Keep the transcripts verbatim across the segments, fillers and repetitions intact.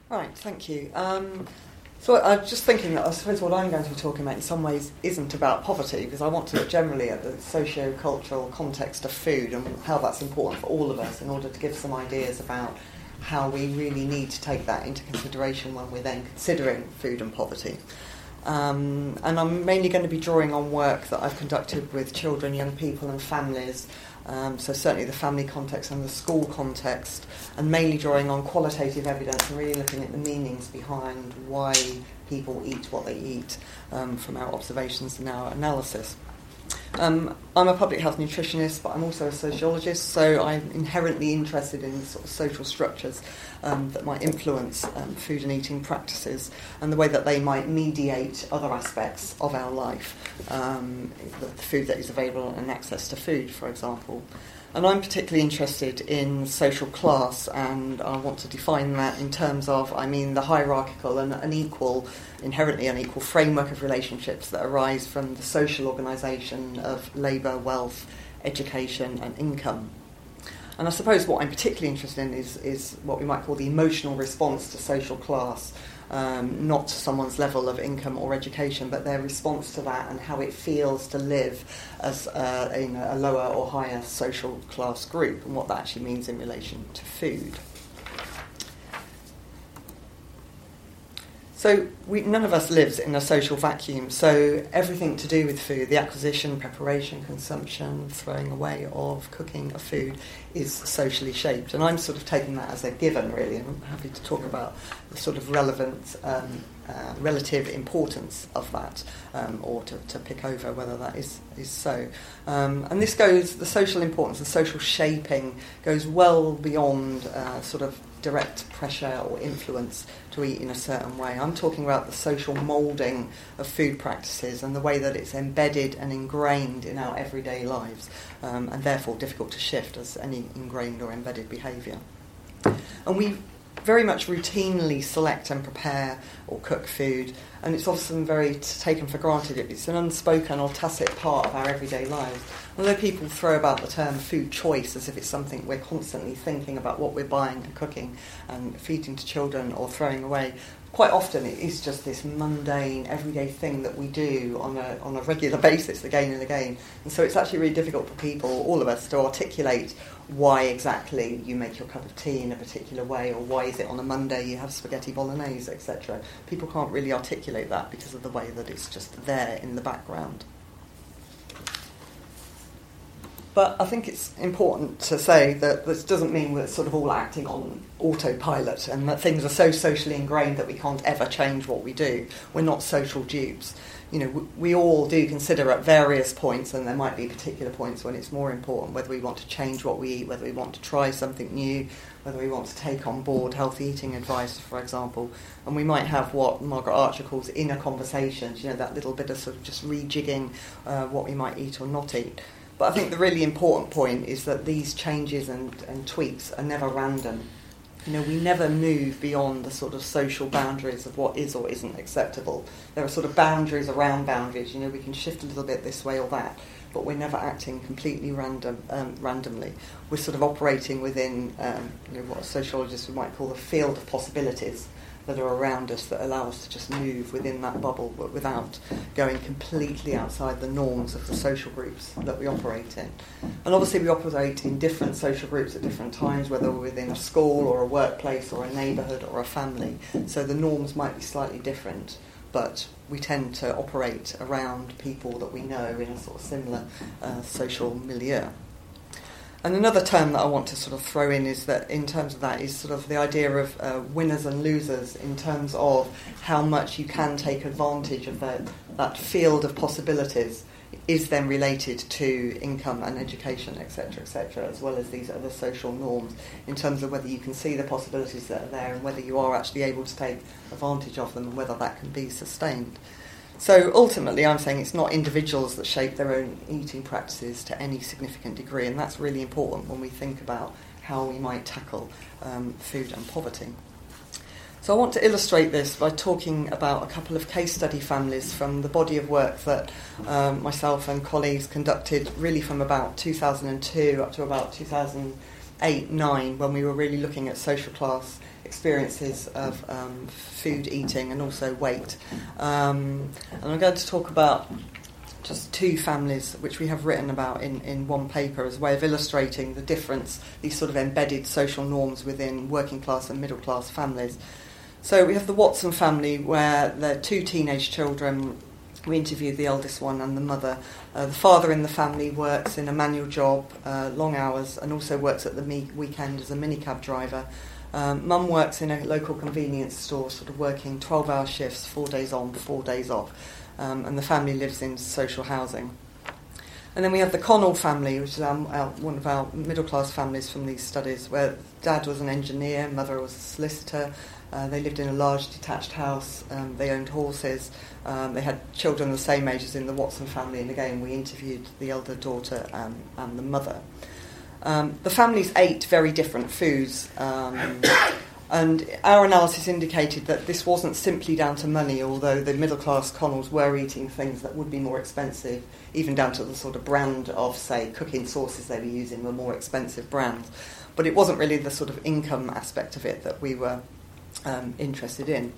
Right, thank you. Um, so I was just thinking that I suppose what I'm going to be talking about in some ways isn't about poverty, because I want to look generally at the socio-cultural context of food and how that's important for all of us in order to give some ideas about how we really need to take that into consideration when we're then considering food and poverty. Um, and I'm mainly going to be drawing on work that I've conducted with children, young people and families, um, so certainly the family context and the school context, and mainly drawing on qualitative evidence and really looking at the meanings behind why people eat what they eat um, from our observations and our analysis. Um, I'm a public health nutritionist, but I'm also a sociologist, so I'm inherently interested in sort of social structures um, that might influence um, food and eating practices and the way that they might mediate other aspects of our life, um, the food that is available and access to food, for example. And I'm particularly interested in social class, and I want to define that in terms of, I mean, the hierarchical and unequal, inherently unequal framework of relationships that arise from the social organisation of labour, wealth, education and income. And I suppose what I'm particularly interested in is, is what we might call the emotional response to social class, um, not someone's level of income or education, but their response to that and how it feels to live as uh, in a lower or higher social class group, and what that actually means in relation to food. So we, none of us lives in a social vacuum, so everything to do with food, the acquisition, preparation, consumption, throwing away of, cooking of food, is socially shaped. And I'm sort of taking that as a given, really, and I'm happy to talk about the sort of relevant, um, uh, relative importance of that, um, or to, to pick over whether that is, is so. Um, and this goes, the social importance, the social shaping, goes well beyond uh, sort of direct pressure or influence to eat in a certain way. I'm talking about the social moulding of food practices and the way that it's embedded and ingrained in our everyday lives, um, and therefore difficult to shift as any ingrained or embedded behaviour. And we very much routinely select and prepare or cook food, and it's often very t- taken for granted. It's an unspoken or tacit part of our everyday lives. Although people throw about the term food choice as if it's something we're constantly thinking about what we're buying and cooking and feeding to children or throwing away, quite often it is just this mundane, everyday thing that we do on a on a regular basis again and again. And so it's actually really difficult for people, all of us, to articulate why exactly you make your cup of tea in a particular way, or why is it on a Monday you have spaghetti bolognese, et cetera. People can't really articulate that because of the way that it's just there in the background. But I think it's important to say that this doesn't mean we're sort of all acting on autopilot and that things are so socially ingrained that we can't ever change what we do. We're not social dupes. You know, we, we all do consider at various points, and there might be particular points when it's more important whether we want to change what we eat, whether we want to try something new, whether we want to take on board healthy eating advice, for example. And we might have what Margaret Archer calls inner conversations, you know, that little bit of sort of just rejigging uh, what we might eat or not eat. But I think the really important point is that these changes and, and tweaks are never random. You know, we never move beyond the sort of social boundaries of what is or isn't acceptable. There are sort of boundaries around boundaries. You know, we can shift a little bit this way or that, but we're never acting completely random, um, randomly. We're sort of operating within um, you know, what sociologists might call the field of possibilities that are around us that allow us to just move within that bubble, but without going completely outside the norms of the social groups that we operate in. And obviously we operate in different social groups at different times, whether we're within a school or a workplace or a neighbourhood or a family. So the norms might be slightly different, but we tend to operate around people that we know in a sort of similar uh, social milieu. And another term that I want to sort of throw in is that in terms of that is sort of the idea of uh, winners and losers in terms of how much you can take advantage of that, that field of possibilities is then related to income and education, et cetera, et cetera, as well as these other social norms in terms of whether you can see the possibilities that are there and whether you are actually able to take advantage of them and whether that can be sustained. So ultimately I'm saying it's not individuals that shape their own eating practices to any significant degree, and that's really important when we think about how we might tackle um, food and poverty. So I want to illustrate this by talking about a couple of case study families from the body of work that um, myself and colleagues conducted really from about two thousand two up to about two thousand eight nine, when we were really looking at social class experiences of um, food eating and also weight. Um, and I'm going to talk about just two families which we have written about in, in one paper as a way of illustrating the difference, these sort of embedded social norms within working class and middle class families. So we have the Watson family, where there are two teenage children. We interviewed the eldest one and the mother. Uh, the father in the family works in a manual job, uh, long hours, and also works at the me- weekend as a minicab driver. Um, Mum works in a local convenience store, sort of working twelve-hour shifts, four days on, four days off. Um, and the family lives in social housing. And then we have the Connell family, which is our, our, one of our middle-class families from these studies, where dad was an engineer, mother was a solicitor. Uh, they lived in a large detached house. Um, they owned horses. Um, they had children the same age as in the Watson family. And again, we interviewed the elder daughter and, and the mother. Um, the families ate very different foods. Um, And our analysis indicated that this wasn't simply down to money, although the middle-class Connells were eating things that would be more expensive, even down to the sort of brand of, say, cooking sauces they were using were more expensive brands. But it wasn't really the sort of income aspect of it that we were um, interested in.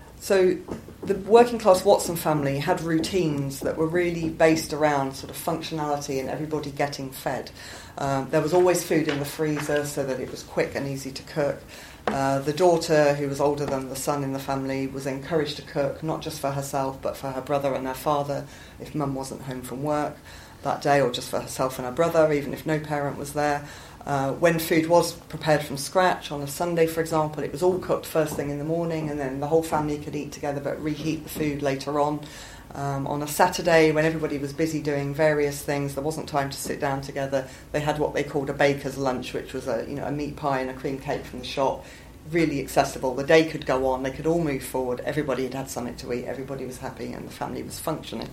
So the working-class Watson family had routines that were really based around sort of functionality and everybody getting fed. Um, there was always food in the freezer so that it was quick and easy to cook. Uh, the daughter, who was older than the son in the family, was encouraged to cook, not just for herself, but for her brother and her father, if mum wasn't home from work that day, or just for herself and her brother, even if no parent was there. Uh, when food was prepared from scratch, on a Sunday, for example, it was all cooked first thing in the morning, and then the whole family could eat together, but reheat the food later on. Um, on a Saturday, when everybody was busy doing various things, there wasn't time to sit down together. They had what they called a baker's lunch, which was a you know a meat pie and a cream cake from the shop, really accessible. The day could go on, they could all move forward, everybody had had something to eat, everybody was happy, and the family was functioning.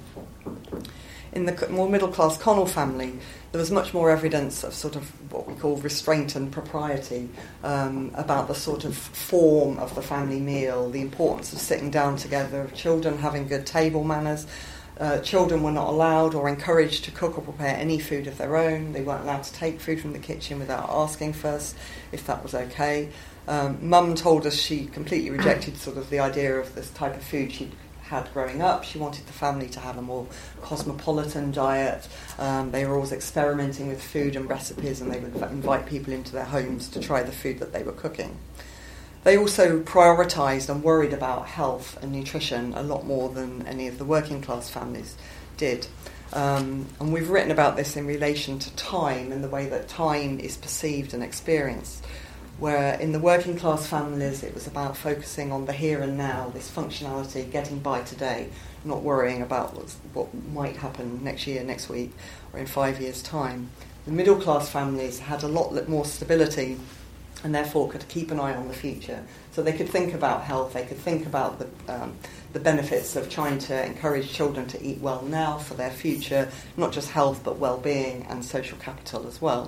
In the more middle-class Connell family, there was much more evidence of sort of what we call restraint and propriety, um, about the sort of form of the family meal, the importance of sitting down together, of children having good table manners. Uh, children were not allowed or encouraged to cook or prepare any food of their own. They weren't allowed to take food from the kitchen without asking first if that was okay. Um, Mum told us she completely rejected sort of the idea of this type of food she'd had growing up. She wanted the family to have a more cosmopolitan diet. Um, they were always experimenting with food and recipes, and they would invite people into their homes to try the food that they were cooking. They also prioritised and worried about health and nutrition a lot more than any of the working class families did. Um, and we've written about this in relation to time and the way that time is perceived and experienced, where in the working class families it was about focusing on the here and now, this functionality, getting by today, not worrying about what's, what might happen next year, next week, or in five years' time. The middle class families had a lot more stability and therefore could keep an eye on the future. So they could think about health, they could think about the, um, the benefits of trying to encourage children to eat well now for their future, not just health but well-being and social capital as well.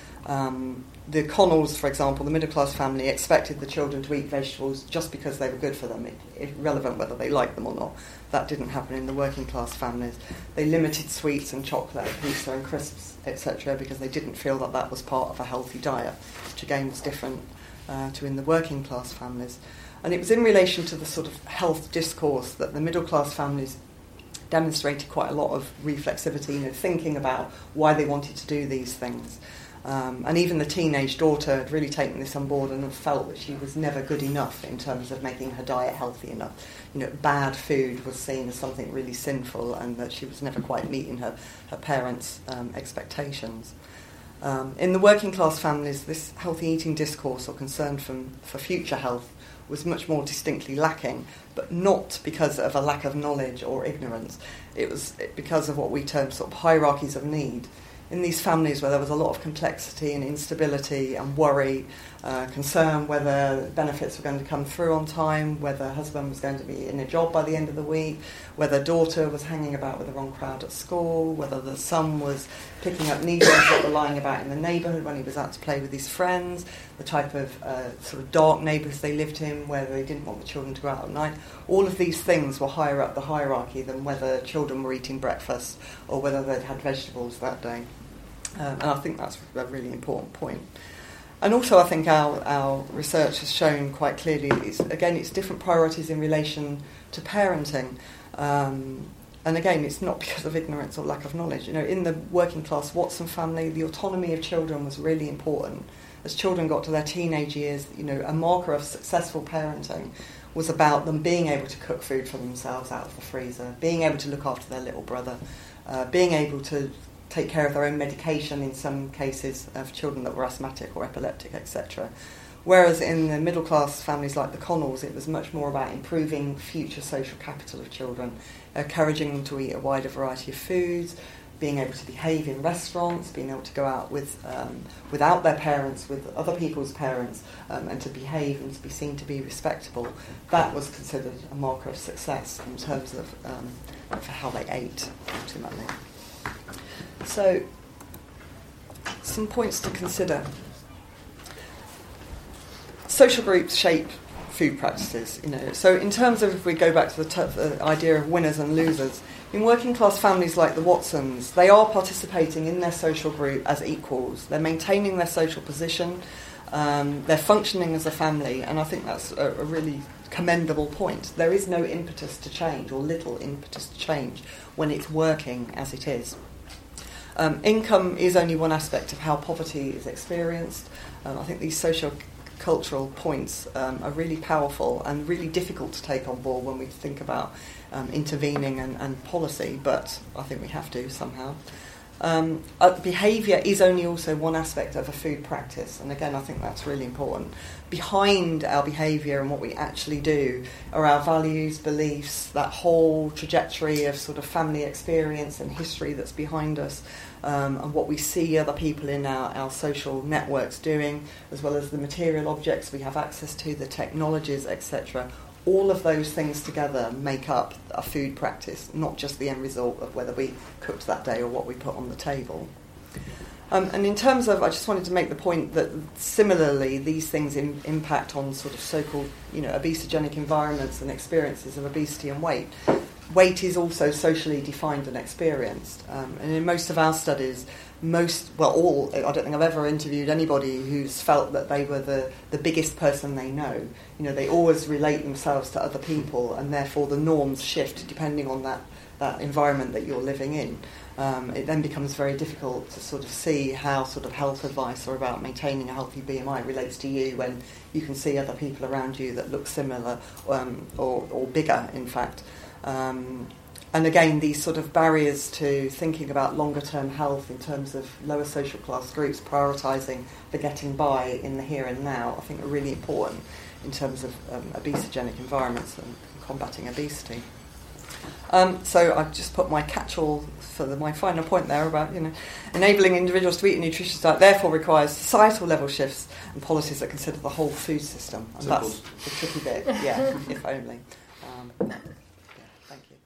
Um, the Connells, for example, the middle-class family, expected the children to eat vegetables just because they were good for them, irrelevant whether they liked them or not. That didn't happen in the working-class families. They limited sweets and chocolate, pizza and crisps, et cetera, because they didn't feel that that was part of a healthy diet, which again was different uh, to in the working-class families. And it was in relation to the sort of health discourse that the middle-class families demonstrated quite a lot of reflexivity, you know, thinking about why they wanted to do these things. Um, and even the teenage daughter had really taken this on board and had felt that she was never good enough in terms of making her diet healthy enough. You know, bad food was seen as something really sinful, and that she was never quite meeting her, her parents' um, expectations. Um, in the working class families, this healthy eating discourse or concern from, for future health was much more distinctly lacking, but not because of a lack of knowledge or ignorance. It was because of what we term sort of hierarchies of need. In these families where there was a lot of complexity and instability and worry, uh, concern whether benefits were going to come through on time, whether husband was going to be in a job by the end of the week, whether daughter was hanging about with the wrong crowd at school, whether the son was picking up needles that were lying about in the neighbourhood when he was out to play with his friends, the type of uh, sort of dark neighbours they lived in where they didn't want the children to go out at night. All of these things were higher up the hierarchy than whether children were eating breakfast or whether they'd had vegetables that day. Um, and I think that's a really important point. and also I think our, our research has shown quite clearly, it's, again, it's different priorities in relation to parenting. Um, and again, it's not because of ignorance or lack of knowledge. You know, in the working class Watson family, the autonomy of children was really important. As children got to their teenage years, you know, a marker of successful parenting was about them being able to cook food for themselves out of the freezer, being able to look after their little brother, uh, being able to take care of their own medication in some cases of children that were asthmatic or epileptic, et cetera. Whereas in the middle class families like the Connells, it was much more about improving future social capital of children, encouraging them to eat a wider variety of foods, being able to behave in restaurants, being able to go out with um, without their parents, with other people's parents, um, and to behave and to be seen to be respectable. That was considered a marker of success in terms of um, for how they ate, ultimately. So, some points to consider. Social groups shape food practices, you know. So in terms of, if we go back to the, t- the idea of winners and losers, in working class families like the Watsons, they are participating in their social group as equals. They're maintaining their social position, um, they're functioning as a family, and I think that's a, a really commendable point. There is no impetus to change, or little impetus to change, when it's working as it is. Um, income is only one aspect of how poverty is experienced. Um, I think these social cultural points um, are really powerful and really difficult to take on board when we think about um, intervening and, and policy, but I think we have to somehow. Um, uh, behaviour is only also one aspect of a food practice, and again I think that's really important. Behind our behaviour and what we actually do are our values, beliefs, that whole trajectory of sort of family experience and history that's behind us, um, and what we see other people in our, our social networks doing, as well as the material objects we have access to, the technologies, et cetera. All of those things together make up a food practice, not just the end result of whether we cooked that day or what we put on the table. Um, and in terms of, I just wanted to make the point that similarly these things in, impact on sort of so-called, you know, obesogenic environments and experiences of obesity and weight. Weight is also socially defined and experienced. Um, and in most of our studies, most, well, all, I don't think I've ever interviewed anybody who's felt that they were the, the biggest person they know. You know, they always relate themselves to other people, and therefore the norms shift depending on that, that environment that you're living in. Um, it then becomes very difficult to sort of see how sort of health advice or about maintaining a healthy B M I relates to you when you can see other people around you that look similar um, or, or bigger, in fact. Um, and again, these sort of barriers to thinking about longer-term health in terms of lower social class groups prioritising the getting by in the here and now, I think are really important in terms of um, obesogenic environments and combating obesity. Um, so I've just put my catch-all for the, my final point there about, you know, enabling individuals to eat a nutritious diet therefore requires societal level shifts and policies that consider the whole food system. And Simple. That's the tricky bit, yeah, if only. Um, yeah, thank you.